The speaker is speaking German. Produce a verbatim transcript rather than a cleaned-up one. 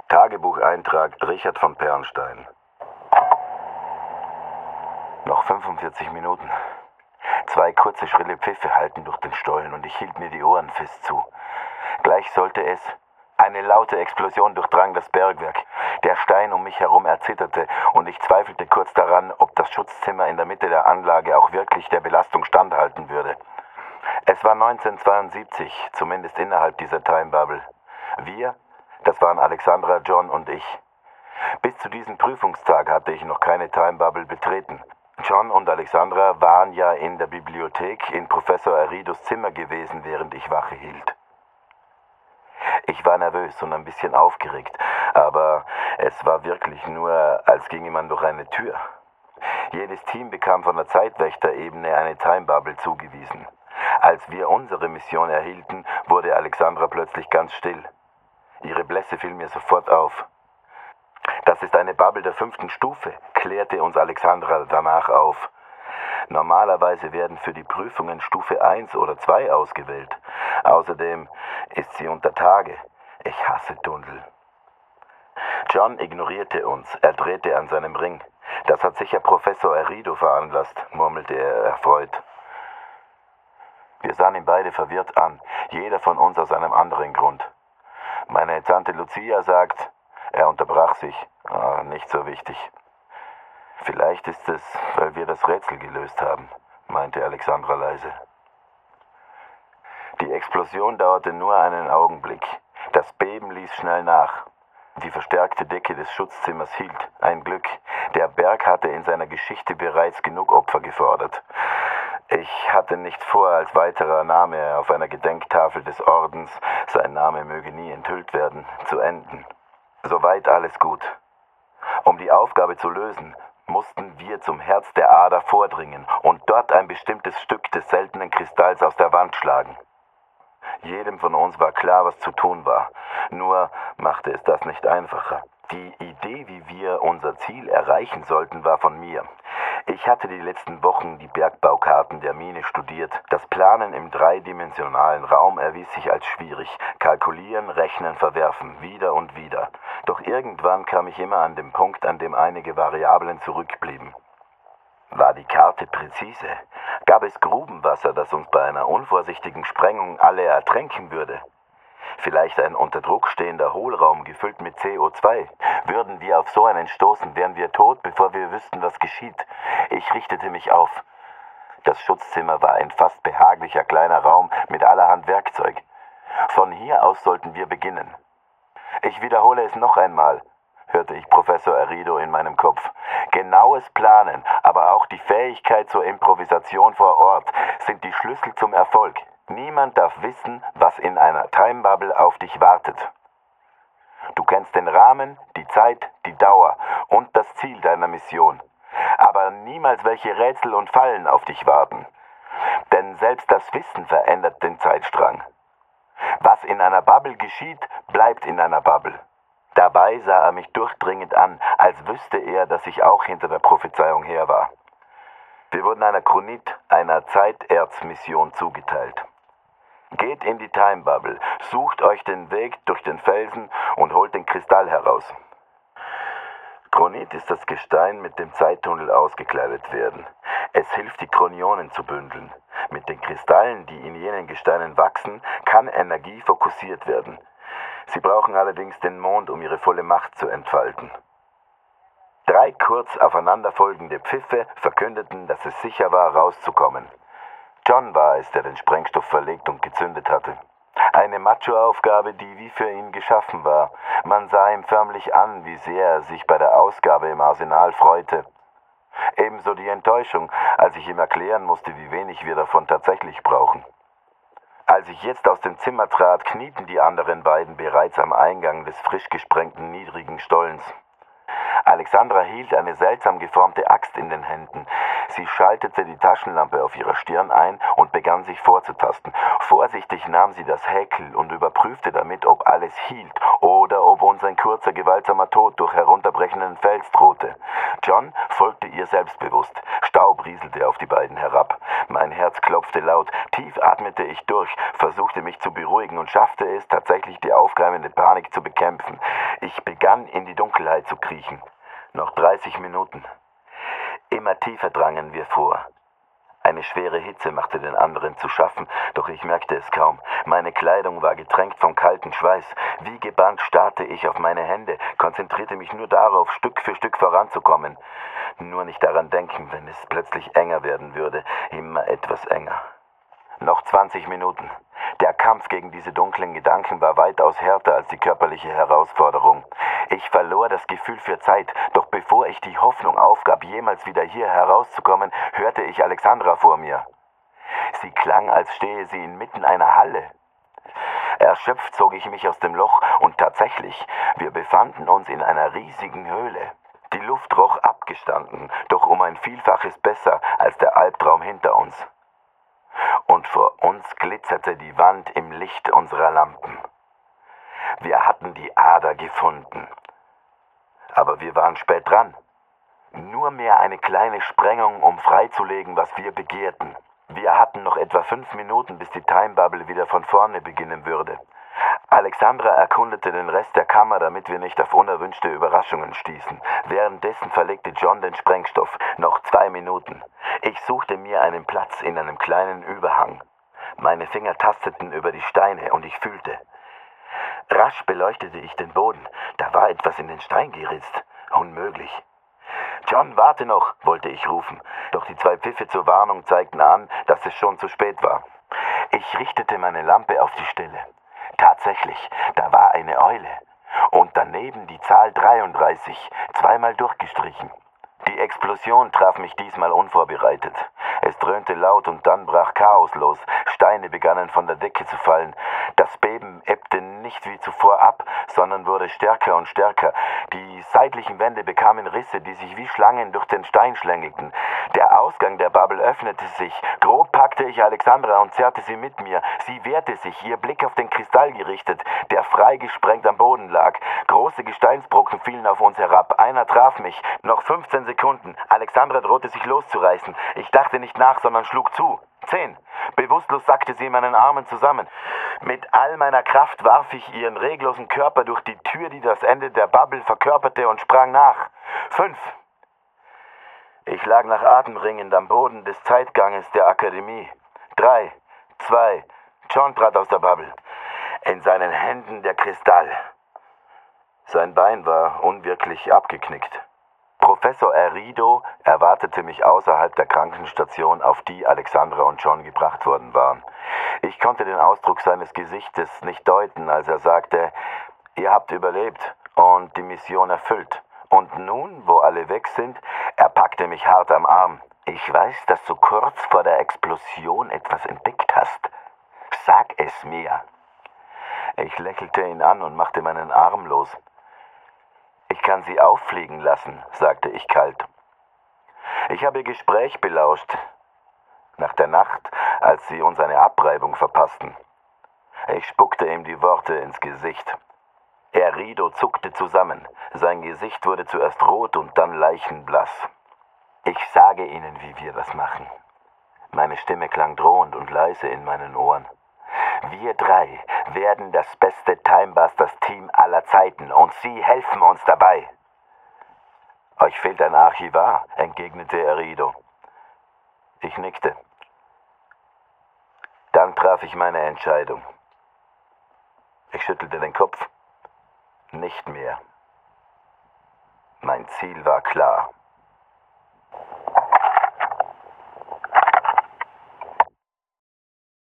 Tagebucheintrag Richard von Pernstein. Noch fünfundvierzig Minuten. Zwei kurze, schrille Pfiffe hallten durch den Stollen und ich hielt mir die Ohren fest zu. Gleich sollte es. Eine laute Explosion durchdrang das Bergwerk. Der Stein um mich herum erzitterte und ich zweifelte kurz daran, ob das Schutzzimmer in der Mitte der Anlage auch wirklich der Belastung standhalten würde. Es war neunzehnhundertzweiundsiebzig, zumindest innerhalb dieser Time Bubble. Wir, das waren Alexandra, John und ich. Bis zu diesem Prüfungstag hatte ich noch keine Time Bubble betreten. John und Alexandra waren ja in der Bibliothek in Professor Aridos Zimmer gewesen, während ich Wache hielt. Ich war nervös und ein bisschen aufgeregt, aber es war wirklich nur, als ginge man durch eine Tür. Jedes Team bekam von der Zeitwächterebene eine Time Bubble zugewiesen. Als wir unsere Mission erhielten, wurde Alexandra plötzlich ganz still. Ihre Blässe fiel mir sofort auf. Das ist eine Bubble der fünften Stufe, klärte uns Alexandra danach auf. Normalerweise werden für die Prüfungen Stufe eins oder zwei ausgewählt. Außerdem ist sie unter Tage. Ich hasse Tunnel. John ignorierte uns. Er drehte an seinem Ring. Das hat sicher Professor Arido veranlasst, murmelte er erfreut. Wir sahen ihn beide verwirrt an, jeder von uns aus einem anderen Grund. Meine Tante Lucia sagt, er unterbrach sich. Ah, nicht so wichtig. Vielleicht ist es, weil wir das Rätsel gelöst haben, meinte Alexandra leise. Die Explosion dauerte nur einen Augenblick. Das Beben ließ schnell nach. Die verstärkte Decke des Schutzzimmers hielt. Ein Glück. Der Berg hatte in seiner Geschichte bereits genug Opfer gefordert. Ich hatte nicht vor, als weiterer Name auf einer Gedenktafel des Ordens, sein Name möge nie enthüllt werden, zu enden. Soweit alles gut. Um die Aufgabe zu lösen, mussten wir zum Herz der Ader vordringen und dort ein bestimmtes Stück des seltenen Kristalls aus der Wand schlagen. Jedem von uns war klar, was zu tun war. Nur machte es das nicht einfacher. Die Idee, wie wir unser Ziel erreichen sollten, war von mir. Ich hatte die letzten Wochen die Bergbaukarten der Mine studiert. Das Planen im dreidimensionalen Raum erwies sich als schwierig. Kalkulieren, rechnen, verwerfen, wieder und wieder. Doch irgendwann kam ich immer an den Punkt, an dem einige Variablen zurückblieben. War die Karte präzise? Gab es Grubenwasser, das uns bei einer unvorsichtigen Sprengung alle ertränken würde? Vielleicht ein unter Druck stehender Hohlraum gefüllt mit C O zwei. Würden wir auf so einen stoßen, wären wir tot, bevor wir wüssten, was geschieht. Ich richtete mich auf. Das Schutzzimmer war ein fast behaglicher kleiner Raum mit allerhand Werkzeug. Von hier aus sollten wir beginnen. Ich wiederhole es noch einmal, hörte ich Professor Arido in meinem Kopf. Genaues Planen, aber auch die Fähigkeit zur Improvisation vor Ort sind die Schlüssel zum Erfolg. Niemand darf wissen, was in einer Time Bubble auf dich wartet. Du kennst den Rahmen, die Zeit, die Dauer und das Ziel deiner Mission. Aber niemals, welche Rätsel und Fallen auf dich warten. Denn selbst das Wissen verändert den Zeitstrang. Was in einer Bubble geschieht, bleibt in einer Bubble. Dabei sah er mich durchdringend an, als wüsste er, dass ich auch hinter der Prophezeiung her war. Wir wurden einer Chronit, einer Zeiterzmission zugeteilt. Geht in die Time Bubble, sucht euch den Weg durch den Felsen und holt den Kristall heraus. Chronit ist das Gestein, mit dem Zeittunnel ausgekleidet werden. Es hilft, die Chronionen zu bündeln. Mit den Kristallen, die in jenen Gesteinen wachsen, kann Energie fokussiert werden. Sie brauchen allerdings den Mond, um ihre volle Macht zu entfalten. Drei kurz aufeinanderfolgende Pfiffe verkündeten, dass es sicher war, rauszukommen. John war es, der den Sprengstoff verlegt und gezündet hatte. Eine Macho-Aufgabe, die wie für ihn geschaffen war. Man sah ihm förmlich an, wie sehr er sich bei der Ausgabe im Arsenal freute. Ebenso die Enttäuschung, als ich ihm erklären musste, wie wenig wir davon tatsächlich brauchen. Als ich jetzt aus dem Zimmer trat, knieten die anderen beiden bereits am Eingang des frisch gesprengten niedrigen Stollens. Alexandra hielt eine seltsam geformte Axt in den Händen. Sie schaltete die Taschenlampe auf ihrer Stirn ein und begann sich vorzutasten. Vorsichtig nahm sie das Häkel und überprüfte damit, ob alles hielt oder ob uns ein kurzer, gewaltsamer Tod durch herunterbrechenden Fels drohte. John folgte ihr selbstbewusst. Staub rieselte auf die beiden herab. Mein Herz klopfte laut, tief atmete ich durch, versuchte mich zu beruhigen und schaffte es tatsächlich, die aufkeimende Panik zu bekämpfen. Ich begann in die Dunkelheit zu kriechen. Noch dreißig Minuten. Immer tiefer drangen wir vor. Eine schwere Hitze machte den anderen zu schaffen, doch ich merkte es kaum. Meine Kleidung war getränkt vom kalten Schweiß. Wie gebannt starrte ich auf meine Hände, konzentrierte mich nur darauf, Stück für Stück voranzukommen. Nur nicht daran denken, wenn es plötzlich enger werden würde, immer etwas enger. Noch zwanzig Minuten. Der Kampf gegen diese dunklen Gedanken war weitaus härter als die körperliche Herausforderung. Ich verlor das Gefühl für Zeit, doch bevor ich die Hoffnung aufgab, jemals wieder hier herauszukommen, hörte ich Alexandra vor mir. Sie klang, als stehe sie inmitten einer Halle. Erschöpft zog ich mich aus dem Loch und tatsächlich, wir befanden uns in einer riesigen Höhle. Die Luft roch abgestanden, doch um ein Vielfaches besser als der Albtraum hinter uns. Und vor uns glitzerte die Wand im Licht unserer Lampen. Wir hatten die Ader gefunden. Aber wir waren spät dran. Nur mehr eine kleine Sprengung, um freizulegen, was wir begehrten. Wir hatten noch etwa fünf Minuten, bis die Time Bubble wieder von vorne beginnen würde. Alexandra erkundete den Rest der Kammer, damit wir nicht auf unerwünschte Überraschungen stießen. Währenddessen verlegte John den Sprengstoff. Noch zwei Minuten. Ich suchte mir einen Platz in einem kleinen Überhang. Meine Finger tasteten über die Steine und ich fühlte. Rasch beleuchtete ich den Boden. Da war etwas in den Stein geritzt. Unmöglich. »John, warte noch«, wollte ich rufen. Doch die zwei Pfiffe zur Warnung zeigten an, dass es schon zu spät war. Ich richtete meine Lampe auf die Stelle. Tatsächlich, da war eine Eule. Und daneben die Zahl dreiunddreißig, zweimal durchgestrichen. Die Explosion traf mich diesmal unvorbereitet. Es dröhnte laut und dann brach Chaos los. Steine begannen von der Decke zu fallen. Das Beben ebbte nicht wie zuvor ab, sondern wurde stärker und stärker. Die seitlichen Wände bekamen Risse, die sich wie Schlangen durch den Stein schlängelten. Der Ausgang der Bubble öffnete sich. Grob packte ich Alexandra und zerrte sie mit mir. Sie wehrte sich, ihr Blick auf den Kristall gerichtet, der frei gesprengt am Boden lag. Große Gesteinsbrocken fielen auf uns herab. Einer traf mich. Noch fünfzehn Sekunden. Alexandra drohte sich loszureißen. Ich dachte nicht nach, sondern schlug zu. Zehn. Bewusstlos sackte sie in meinen Armen zusammen. Mit all meiner Kraft warf ich ihren reglosen Körper durch die Tür, die das Ende der Bubble verkörperte, und sprang nach. Fünf. Ich lag nach Atem ringend am Boden des Zeitganges der Akademie. Drei. Zwei. John trat aus der Bubble. In seinen Händen der Kristall. Sein Bein war unwirklich abgeknickt. Professor Erido erwartete mich außerhalb der Krankenstation, auf die Alexandra und John gebracht worden waren. Ich konnte den Ausdruck seines Gesichtes nicht deuten, als er sagte, »Ihr habt überlebt und die Mission erfüllt. Und nun, wo alle weg sind«, er packte mich hart am Arm. »Ich weiß, dass du kurz vor der Explosion etwas entdeckt hast. Sag es mir.« Ich lächelte ihn an und machte meinen Arm los. »Ich kann sie auffliegen lassen«, sagte ich kalt. Ich habe ihr Gespräch belauscht. Nach der Nacht, als sie uns eine Abreibung verpassten. Ich spuckte ihm die Worte ins Gesicht. Erido zuckte zusammen. Sein Gesicht wurde zuerst rot und dann leichenblass. »Ich sage Ihnen, wie wir das machen.« Meine Stimme klang drohend und leise in meinen Ohren. »Wir drei werden das beste Timebusters-Team aller Zeiten und Sie helfen uns dabei.« »Euch fehlt ein Archivar«, entgegnete Erido. Ich nickte. Dann traf ich meine Entscheidung. Ich schüttelte den Kopf. Nicht mehr. Mein Ziel war klar.